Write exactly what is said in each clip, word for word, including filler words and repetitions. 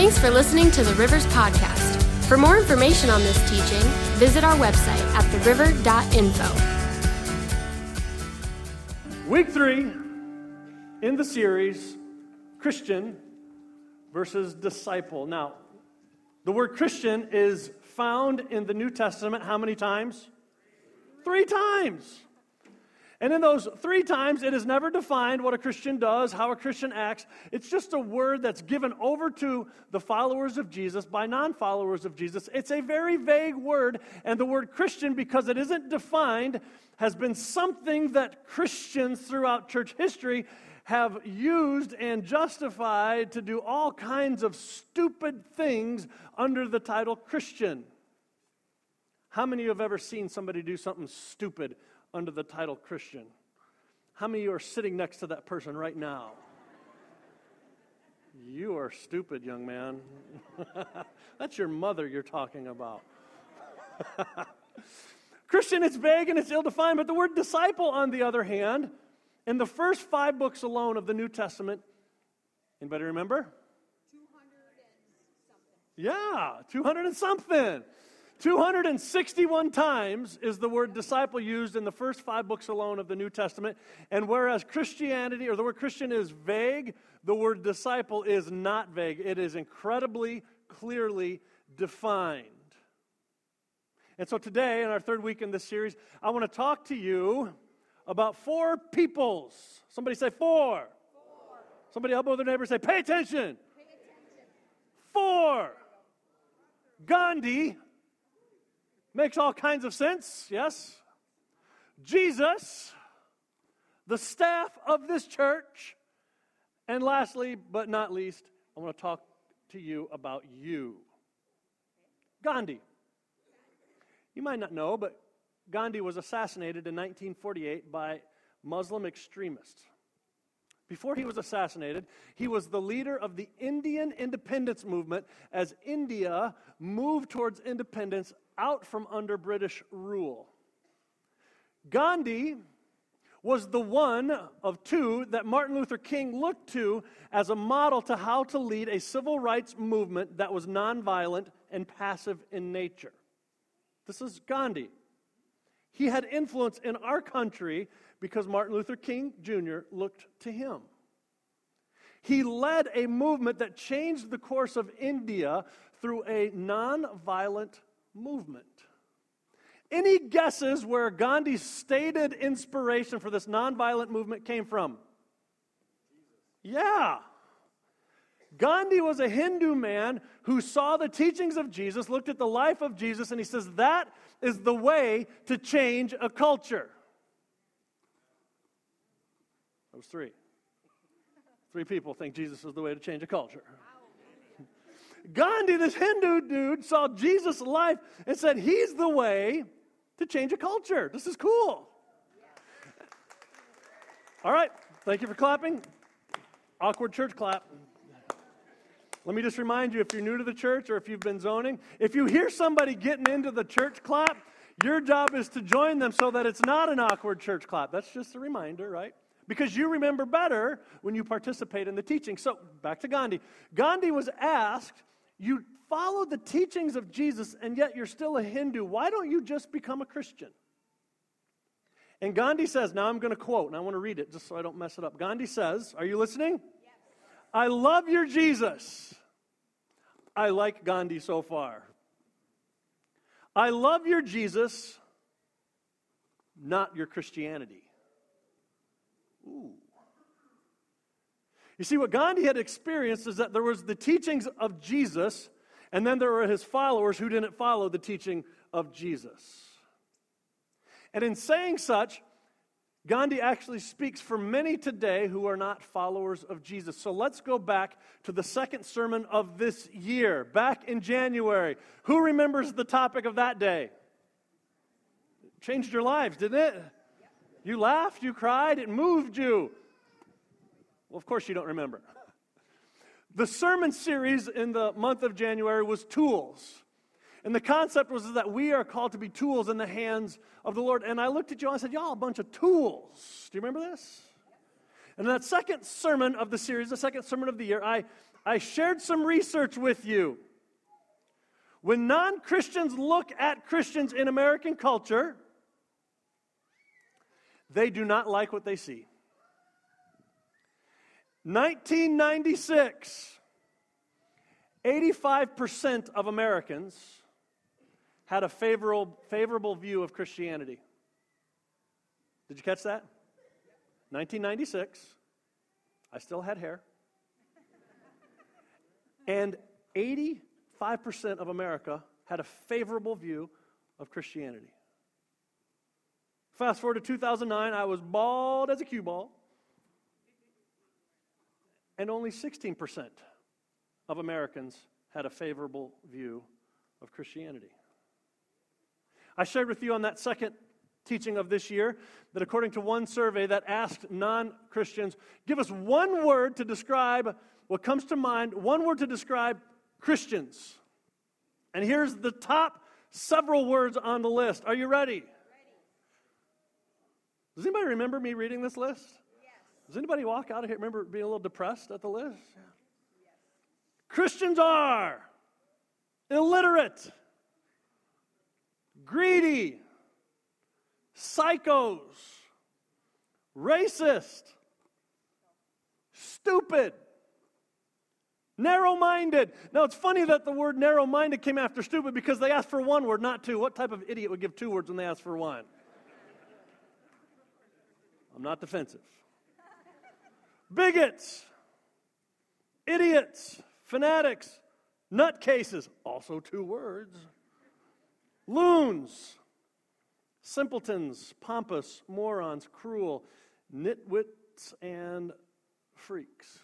Thanks for listening to the Rivers Podcast. For more information on this teaching, visit our website at the river dot info. Week three in the series, Christian versus disciple. Now, the word Christian is found in the New Testament how many times? Three times. And in those three times, it is never defined what a Christian does, how a Christian acts. It's just a word that's given over to the followers of Jesus by non-followers of Jesus. It's a very vague word, and the word Christian, because it isn't defined, has been something that Christians throughout church history have used and justified to do all kinds of stupid things under the title Christian. How many of you have ever seen somebody do something stupid under the title Christian? How many of you are sitting next to that person right now? You are stupid, young man. That's your mother you're talking about. Christian, it's vague and it's ill-defined, but the word disciple, on the other hand, in the first five books alone of the New Testament, anybody remember? two hundred and something. Yeah, two hundred and something. two hundred sixty-one times is the word disciple used in the first five books alone of the New Testament. And whereas Christianity, or the word Christian, is vague, the word disciple is not vague. It is incredibly clearly defined. And so today, in our third week in this series, I want to talk to you about four peoples. Somebody say four. Four. Somebody elbow their neighbor and say, pay attention. Pay attention. Four. Gandhi. Makes all kinds of sense, yes? Jesus, the staff of this church, and lastly, but not least, I want to talk to you about you. Gandhi. You might not know, but Gandhi was assassinated in nineteen forty-eight by Muslim extremists. Before he was assassinated, he was the leader of the Indian independence movement as India moved towards independence out from under British rule. Gandhi was the one of two that Martin Luther King looked to as a model to how to lead a civil rights movement that was nonviolent and passive in nature. This is Gandhi. He had influence in our country because Martin Luther King Junior looked to him. He led a movement that changed the course of India through a nonviolent movement. Any guesses where Gandhi's stated inspiration for this nonviolent movement came from? Yeah. Gandhi was a Hindu man who saw the teachings of Jesus, looked at the life of Jesus, and he says that is the way to change a culture. That was three. Three people think Jesus is the way to change a culture. Gandhi, this Hindu dude, saw Jesus' life and said he's the way to change a culture. This is cool. All right, thank you for clapping. Awkward church clap. Let me just remind you, if you're new to the church or if you've been zoning, if you hear somebody getting into the church clap, your job is to join them so that it's not an awkward church clap. That's just a reminder, right? Because you remember better when you participate in the teaching. So, back to Gandhi. Gandhi was asked, you follow the teachings of Jesus and yet you're still a Hindu. Why don't you just become a Christian? And Gandhi says, now I'm going to quote, and I want to read it just so I don't mess it up. Gandhi says, are you listening? I love your Jesus. I like Gandhi so far. I love your Jesus, not your Christianity. Ooh. You see, what Gandhi had experienced is that there was the teachings of Jesus, and then there were his followers who didn't follow the teaching of Jesus. And in saying such, Gandhi actually speaks for many today who are not followers of Jesus. So let's go back to the second sermon of this year, back in January. Who remembers the topic of that day? It changed your lives, didn't it? You laughed, you cried, it moved you. Well, of course you don't remember. The sermon series in the month of January was Tools. And the concept was that we are called to be tools in the hands of the Lord. And I looked at you and I said, y'all a bunch of tools. Do you remember this? And in that second sermon of the series, the second sermon of the year, I, I shared some research with you. When non-Christians look at Christians in American culture, they do not like what they see. nineteen ninety-six, eighty-five percent of Americans had a favorable, favorable view of Christianity. Did you catch that? nineteen ninety-six, I still had hair. And eighty-five percent of America had a favorable view of Christianity. Fast forward to two thousand nine, I was bald as a cue ball. And only sixteen percent of Americans had a favorable view of Christianity. I shared with you on that second teaching of this year that according to one survey that asked non-Christians, give us one word to describe what comes to mind, one word to describe Christians. And here's the top several words on the list. Are you ready? Ready. Does anybody remember me reading this list? Yes. Does anybody walk out of here remember being a little depressed at the list? Yeah. Yes. Christians are illiterate, greedy, psychos, racist, stupid, narrow-minded. Now, it's funny that the word narrow-minded came after stupid because they asked for one word, not two. What type of idiot would give two words when they ask for one? I'm not defensive. Bigots, idiots, fanatics, nutcases, also two words. Loons, simpletons, pompous, morons, cruel, nitwits, and freaks.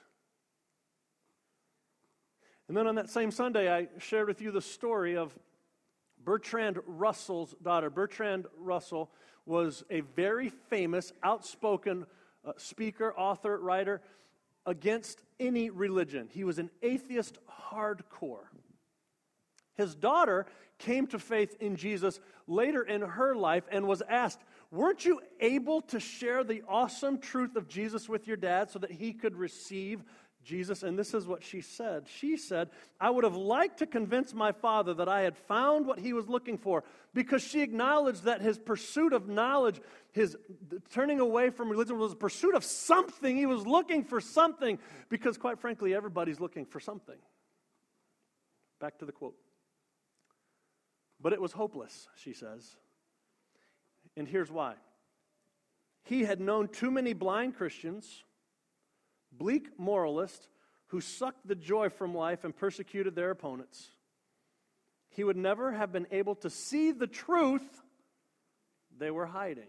And then on that same Sunday, I shared with you the story of Bertrand Russell's daughter. Bertrand Russell was a very famous, outspoken uh, speaker, author, writer against any religion. He was an atheist hardcore. His daughter came to faith in Jesus later in her life and was asked, weren't you able to share the awesome truth of Jesus with your dad so that he could receive Jesus? And this is what she said. She said, I would have liked to convince my father that I had found what he was looking for, because she acknowledged that his pursuit of knowledge, his turning away from religion was a pursuit of something. He was looking for something, because quite frankly, everybody's looking for something. Back to the quote. But it was hopeless, she says. And here's why. He had known too many blind Christians, bleak moralists, who sucked the joy from life and persecuted their opponents. He would never have been able to see the truth they were hiding.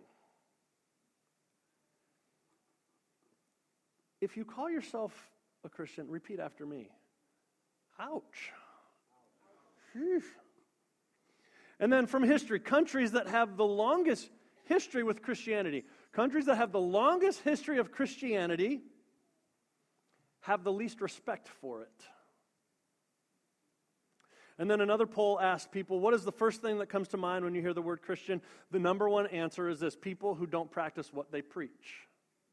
If you call yourself a Christian, repeat after me. Ouch. Sheesh. And then from history, countries that have the longest history with Christianity, countries that have the longest history of Christianity have the least respect for it. And then another poll asked people, what is the first thing that comes to mind when you hear the word Christian? The number one answer is this: people who don't practice what they preach.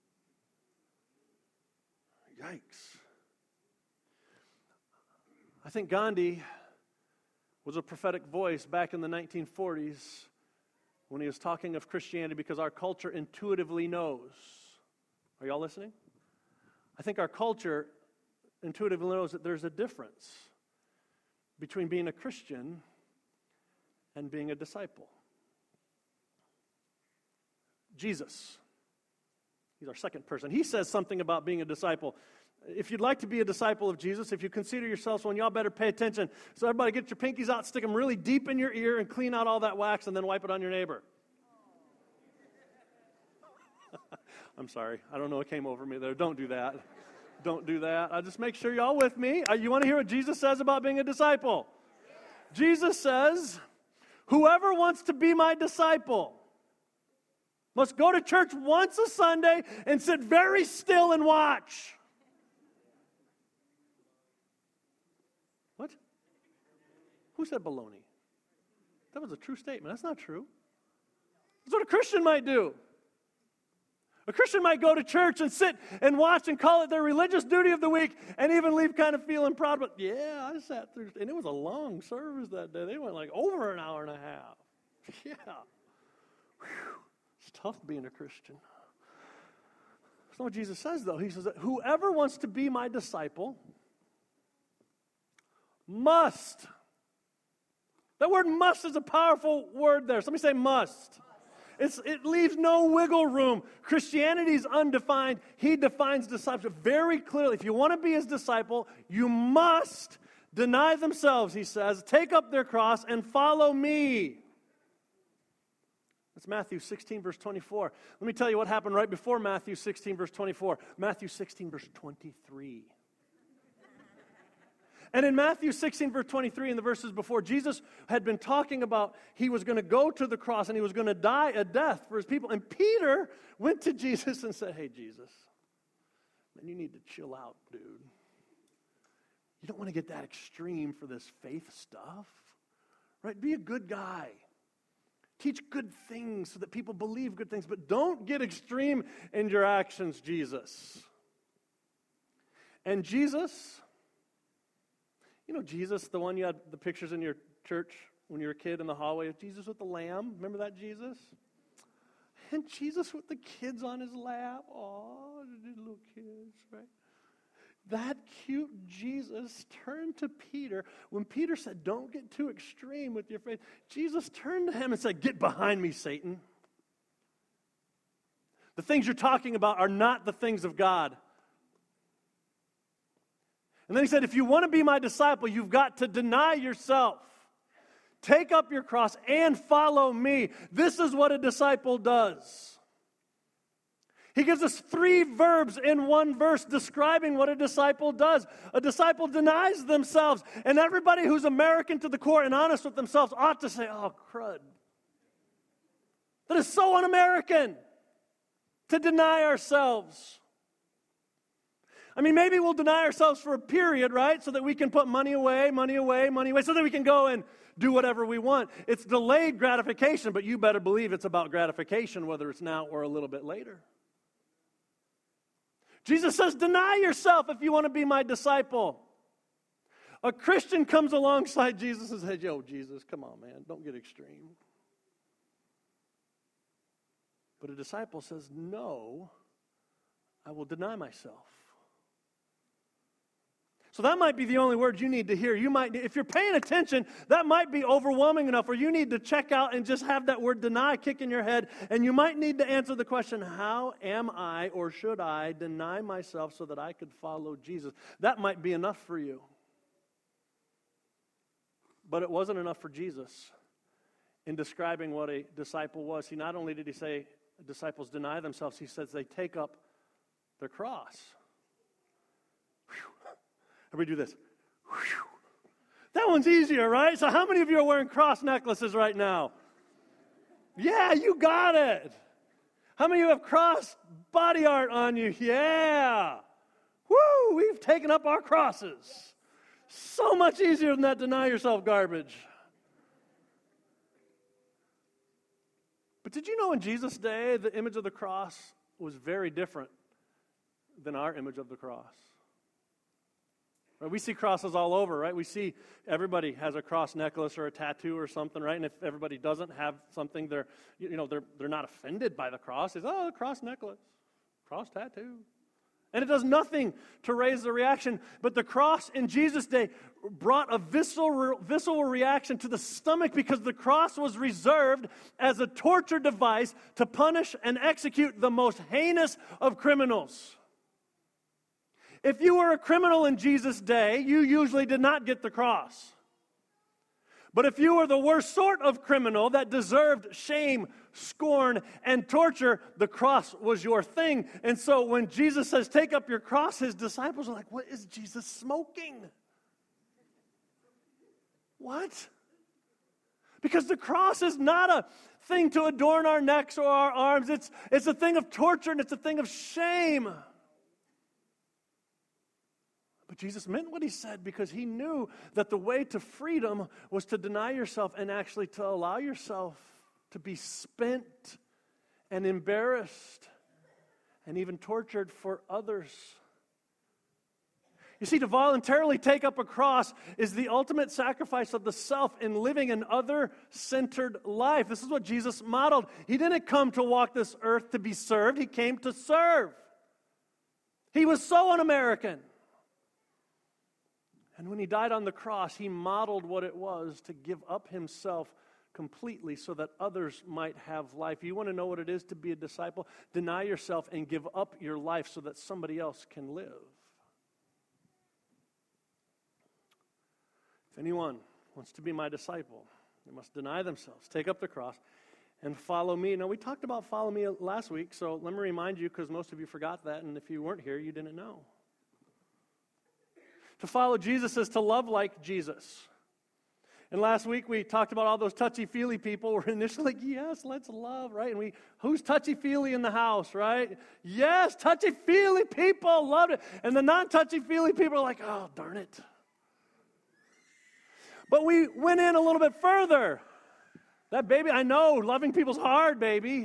Yikes. I think Gandhi was a prophetic voice back in the nineteen forties when he was talking of Christianity, because our culture intuitively knows. Are y'all listening? I think our culture intuitively knows that there's a difference between being a Christian and being a disciple. Jesus, he's our second person. He says something about being a disciple. If you'd like to be a disciple of Jesus, if you consider yourselves one, y'all better pay attention. So everybody get your pinkies out, stick them really deep in your ear, and clean out all that wax, and then wipe it on your neighbor. I'm sorry. I don't know what came over me there. Don't do that. Don't do that. I just make sure y'all with me. Uh, you want to hear what Jesus says about being a disciple? Yes. Jesus says, whoever wants to be my disciple must go to church once a Sunday and sit very still and watch. What? Who said baloney? That was a true statement. That's not true. That's what a Christian might do. A Christian might go to church and sit and watch and call it their religious duty of the week and even leave kind of feeling proud. But yeah, I sat through, and it was a long service that day. They went like over an hour and a half. Yeah. Whew. It's tough being a Christian. That's not what Jesus says, though. He says that whoever wants to be my disciple must. That word must is a powerful word there. Somebody say must. It's, it leaves no wiggle room. Christianity is undefined. He defines discipleship very clearly. If you want to be his disciple, you must deny themselves, he says, take up their cross and follow me. That's Matthew sixteen, verse twenty-four. Let me tell you what happened right before Matthew sixteen, verse twenty-four. Matthew sixteen, verse twenty-three. And in Matthew sixteen, verse twenty-three, in the verses before, Jesus had been talking about he was going to go to the cross and he was going to die a death for his people. And Peter went to Jesus and said, hey, Jesus, man, you need to chill out, dude. You don't want to get that extreme for this faith stuff, right? Be a good guy. Teach good things so that people believe good things, but don't get extreme in your actions, Jesus. And Jesus... You know Jesus, the one you had the pictures in your church when you were a kid in the hallway of Jesus with the lamb? Remember that Jesus? And Jesus with the kids on his lap. Oh, the little kids, right? That cute Jesus turned to Peter. When Peter said, don't get too extreme with your faith, Jesus turned to him and said, get behind me, Satan. The things you're talking about are not the things of God. And then he said, if you want to be my disciple, you've got to deny yourself. Take up your cross and follow me. This is what a disciple does. He gives us three verbs in one verse describing what a disciple does. A disciple denies themselves. And everybody who's American to the core and honest with themselves ought to say, oh, crud. That is so un-American to deny ourselves. I mean, maybe we'll deny ourselves for a period, right? So that we can put money away, money away, money away, so that we can go and do whatever we want. It's delayed gratification, but you better believe it's about gratification, whether it's now or a little bit later. Jesus says, deny yourself if you want to be my disciple. A Christian comes alongside Jesus and says, yo, Jesus, come on, man, don't get extreme. But a disciple says, no, I will deny myself. So that might be the only word you need to hear. You might, if you're paying attention, that might be overwhelming enough where you need to check out and just have that word deny kick in your head. And you might need to answer the question, how am I or should I deny myself so that I could follow Jesus? That might be enough for you. But it wasn't enough for Jesus in describing what a disciple was. He not only did he say disciples deny themselves, he says they take up their cross. Everybody do this. Whew. That one's easier, right? So how many of you are wearing cross necklaces right now? Yeah, you got it. How many of you have cross body art on you? Yeah. Woo, we've taken up our crosses. So much easier than that deny yourself garbage. But did you know in Jesus' day, the image of the cross was very different than our image of the cross? Right, we see crosses all over, right? We see everybody has a cross necklace or a tattoo or something, right? And if everybody doesn't have something, they're, you know, they're they're not offended by the cross. It's, oh, cross necklace, cross tattoo. And it does nothing to raise the reaction. But the cross in Jesus' day brought a visceral, visceral reaction to the stomach because the cross was reserved as a torture device to punish and execute the most heinous of criminals. If you were a criminal in Jesus' day, you usually did not get the cross. But if you were the worst sort of criminal that deserved shame, scorn, and torture, the cross was your thing. And so when Jesus says, take up your cross, his disciples are like, what is Jesus smoking? What? Because the cross is not a thing to adorn our necks or our arms. It's, it's a thing of torture and it's a thing of shame. But Jesus meant what he said because he knew that the way to freedom was to deny yourself and actually to allow yourself to be spent and embarrassed and even tortured for others. You see, to voluntarily take up a cross is the ultimate sacrifice of the self in living an other-centered life. This is what Jesus modeled. He didn't come to walk this earth to be served. He came to serve. He was so un-American. And when he died on the cross, he modeled what it was to give up himself completely so that others might have life. You want to know what it is to be a disciple? Deny yourself and give up your life so that somebody else can live. If anyone wants to be my disciple, they must deny themselves, take up the cross, and follow me. Now, we talked about follow me last week, so let me remind you, because most of you forgot that, and if you weren't here, you didn't know. To follow Jesus is to love like Jesus. And last week, we talked about all those touchy-feely people were initially like, yes, let's love, right? And we, who's touchy-feely in the house, right? Yes, touchy-feely people loved it. And the non-touchy-feely people are like, oh, darn it. But we went in a little bit further. That baby, I know, loving people's hard, baby.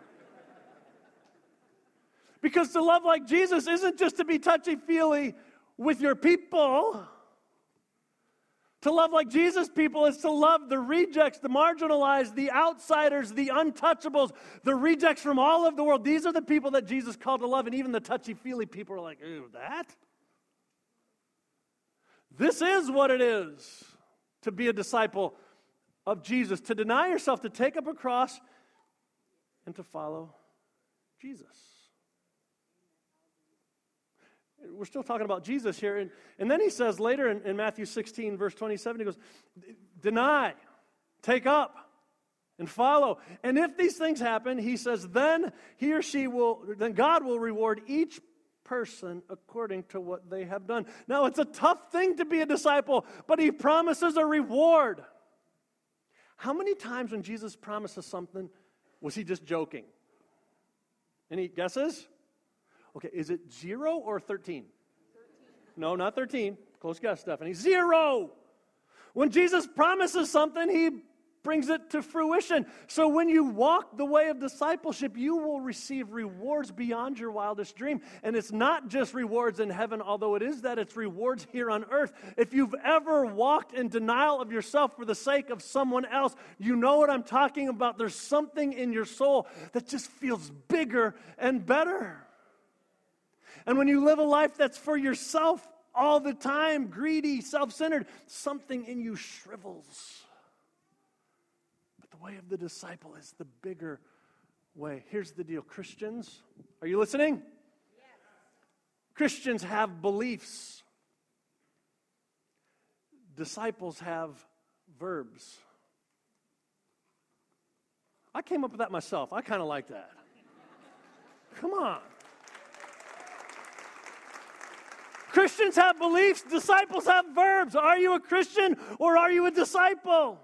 Because to love like Jesus isn't just to be touchy-feely with your people. To love like Jesus people is to love the rejects, the marginalized, the outsiders, the untouchables, the rejects from all of the world. These are the people that Jesus called to love, and even the touchy-feely people are like, ew, that? This is what it is to be a disciple of Jesus, to deny yourself, to take up a cross, and to follow Jesus. We're still talking about Jesus here. And, and then he says later in, in Matthew sixteen, verse twenty-seven, he goes, deny, take up, and follow. And if these things happen, he says, then he or she will, then God will reward each person according to what they have done. Now, it's a tough thing to be a disciple, but he promises a reward. How many times when Jesus promises something, was he just joking? Any guesses? Okay, is it zero or thirteen? thirteen. No, not thirteen. Close guess, Stephanie. Zero. When Jesus promises something, he brings it to fruition. So when you walk the way of discipleship, you will receive rewards beyond your wildest dream. And it's not just rewards in heaven, although it is that, it's rewards here on earth. If you've ever walked in denial of yourself for the sake of someone else, you know what I'm talking about. There's something in your soul that just feels bigger and better. And when you live a life that's for yourself all the time, greedy, self-centered, something in you shrivels. But the way of the disciple is the bigger way. Here's the deal. Christians, are you listening? Yes. Christians have beliefs. Disciples have verbs. I came up with that myself. I kind of like that. Come on. Christians have beliefs, disciples have verbs. Are you a Christian or are you a disciple?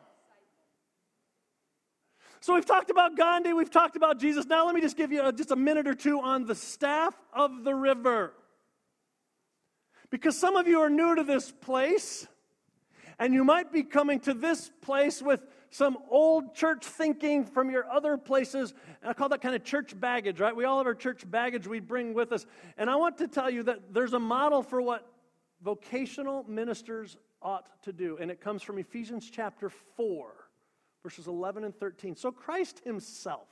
So we've talked about Gandhi, we've talked about Jesus. Now let me just give you just a minute or two on the staff of the river. Because some of you are new to this place, and you might be coming to this place with some old church thinking from your other places. And I call that kind of church baggage, right? We all have our church baggage we bring with us. And I want to tell you that there's a model for what vocational ministers ought to do. And it comes from Ephesians chapter four, verses eleven and thirteen. So Christ himself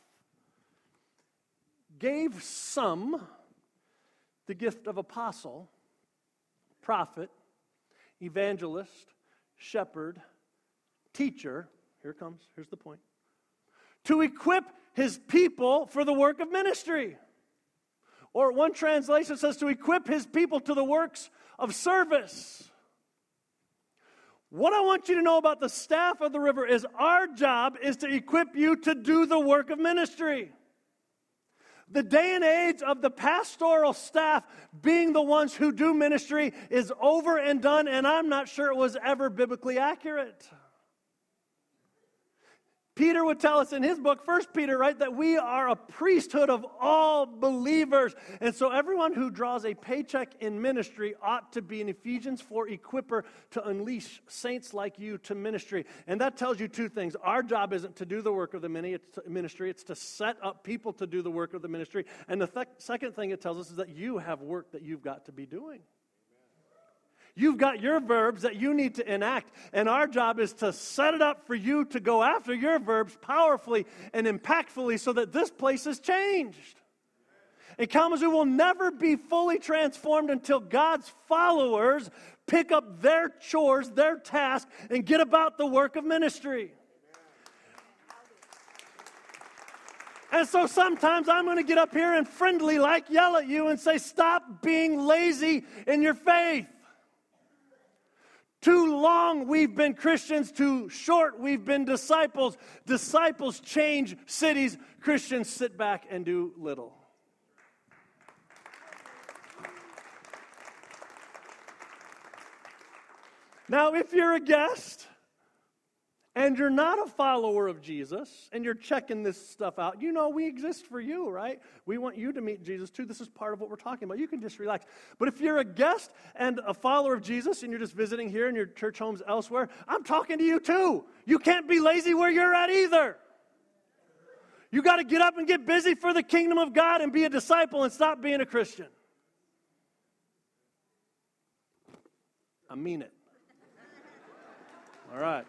gave some the gift of apostle, prophet, evangelist, shepherd, teacher. Here it comes. Here's the point. To equip his people for the work of ministry. Or one translation says to equip his people to the works of service. What I want you to know about the staff of the river is our job is to equip you to do the work of ministry. The day and age of the pastoral staff being the ones who do ministry is over and done, and I'm not sure it was ever biblically accurate. Peter would tell us in his book, First Peter, right, that we are a priesthood of all believers. And so everyone who draws a paycheck in ministry ought to be an Ephesians four equipper to unleash saints like you to ministry. And that tells you two things. Our job isn't to do the work of the ministry. It's to set up people to do the work of the ministry. And the th- second thing it tells us is that you have work that you've got to be doing. You've got your verbs that you need to enact, and our job is to set it up for you to go after your verbs powerfully and impactfully so that this place is changed. And Kalamazoo will never be fully transformed until God's followers pick up their chores, their task, and get about the work of ministry. And so sometimes I'm going to get up here and friendly like yell at you and say, stop being lazy in your faith. Too long we've been Christians, too short we've been disciples. Disciples change cities, Christians sit back and do little. Now, if you're a guest and you're not a follower of Jesus and you're checking this stuff out, you know we exist for you, right? We want you to meet Jesus too. This is part of what we're talking about. You can just relax. But if you're a guest and a follower of Jesus and you're just visiting here in your church homes elsewhere, I'm talking to you too. You can't be lazy where you're at either. You got to get up and get busy for the kingdom of God and be a disciple and stop being a Christian. I mean it. All right.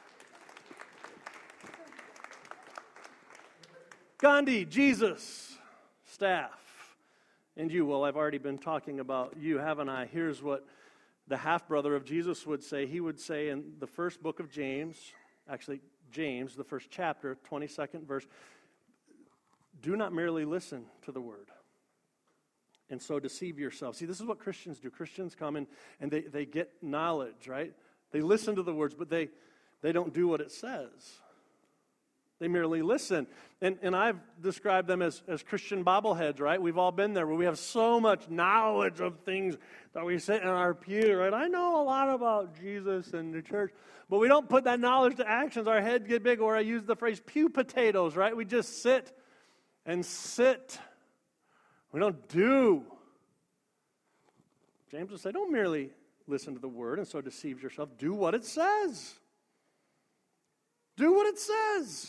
Gandhi, Jesus, staff, and you. Well, I've already been talking about you, haven't I? Here's what the half-brother of Jesus would say. He would say in the first book of James, actually James, the first chapter, twenty-second verse, do not merely listen to the word and so deceive yourself. See, this is what Christians do. Christians come in and they, they get knowledge, right? They listen to the words, but they, they don't do what it says. They merely listen. And and I've described them as, as Christian bobbleheads, right? We've all been there where we have so much knowledge of things that we sit in our pew, right? I know a lot about Jesus and the church, but we don't put that knowledge to actions. Our heads get big, or I use the phrase pew potatoes, right? We just sit and sit. We don't do. James will say, don't merely listen to the word and so deceive yourself. Do what it says. Do what it says.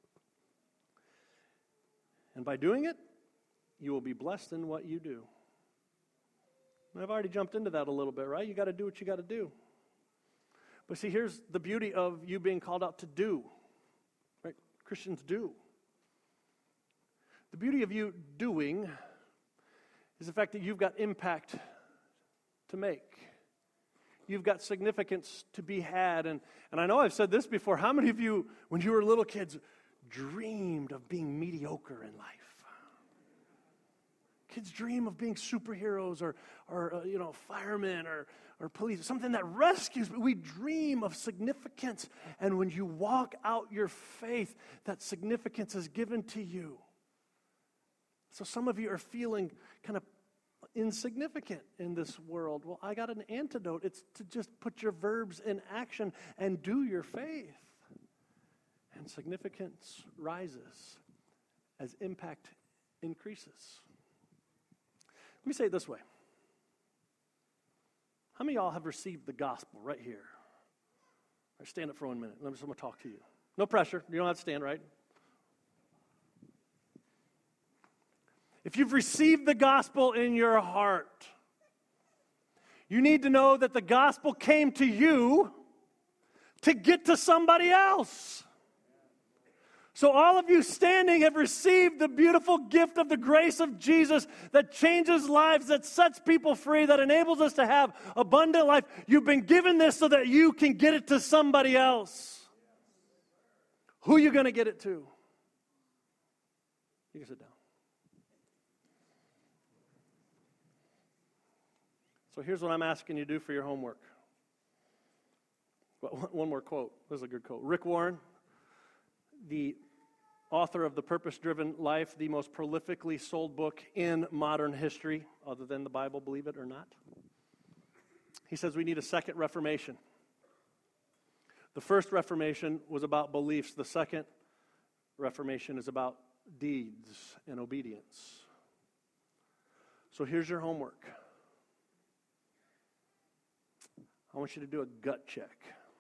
And by doing it, you will be blessed in what you do. And I've already jumped into that a little bit, right? You got to do what you got to do. But see, here's the beauty of you being called out to do. Right? Christians do. The beauty of you doing is the fact that you've got impact to make. You've got significance to be had. And, and I know I've said this before. How many of you, when you were little kids, dreamed of being mediocre in life? Kids dream of being superheroes or, or uh, you know, firemen or, or police, something that rescues. But we dream of significance. And when you walk out your faith, that significance is given to you. So some of you are feeling kind of insignificant in this world. Well, I got an antidote. It's to just put your verbs in action and do your faith. And significance rises as impact increases. Let me say it this way. How many of y'all have received the gospel right here? All right, stand up for one minute. Let me just talk to you. No pressure. You don't have to stand, right? If you've received the gospel in your heart, you need to know that the gospel came to you to get to somebody else. So all of you standing have received the beautiful gift of the grace of Jesus that changes lives, that sets people free, that enables us to have abundant life. You've been given this so that you can get it to somebody else. Who are you going to get it to? You can sit down. So here's what I'm asking you to do for your homework. Well, one more quote. This is a good quote. Rick Warren, the author of The Purpose-Driven Life, the most prolifically sold book in modern history, other than the Bible, believe it or not. He says we need a second Reformation. The first Reformation was about beliefs. The second Reformation is about deeds and obedience. So here's your homework. I want you to do a gut check.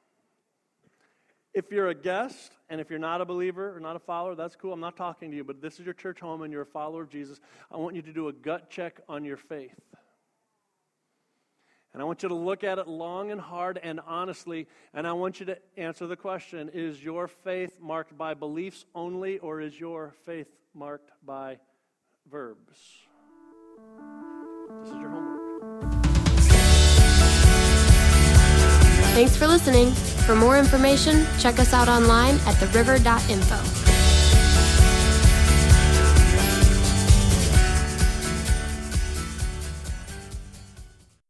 If you're a guest, and if you're not a believer or not a follower, that's cool. I'm not talking to you, but this is your church home and you're a follower of Jesus. I want you to do a gut check on your faith. And I want you to look at it long and hard and honestly, and I want you to answer the question, is your faith marked by beliefs only, or is your faith marked by verbs? This is your homework. Thanks for listening. For more information, check us out online at the river dot info.